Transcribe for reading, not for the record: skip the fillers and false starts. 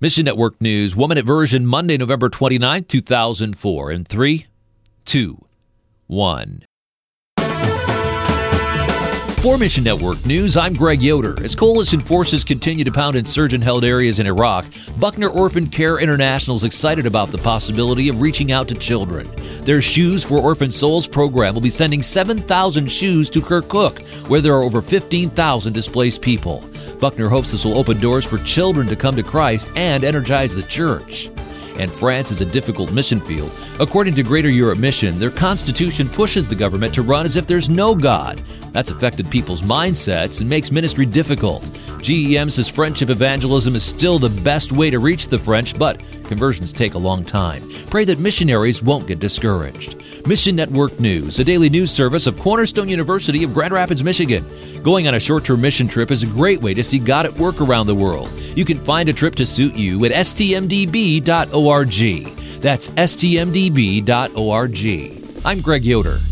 Mission Network News, 1-minute version, Monday, November 29, 2004. In 3, 2, 1. For Mission Network News, I'm Greg Yoder. As coalition forces continue to pound insurgent-held areas in Iraq, Buckner Orphan Care International is excited about the possibility of reaching out to children. Their Shoes for Orphan Souls program will be sending 7,000 shoes to Kirkuk, where there are over 15,000 displaced people. Buckner hopes this will open doors for children to come to Christ and energize the church. And France is a difficult mission field. According to Greater Europe Mission, their constitution pushes the government to run as if there's no God. That's affected people's mindsets and makes ministry difficult. GEM says friendship evangelism is still the best way to reach the French, but conversions take a long time. Pray that missionaries won't get discouraged. Mission Network News, a daily news service of Cornerstone University of Grand Rapids, Michigan. Going on a short-term mission trip is a great way to see God at work around the world. You can find a trip to suit you at stmdb.org. That's stmdb.org. I'm Greg Yoder.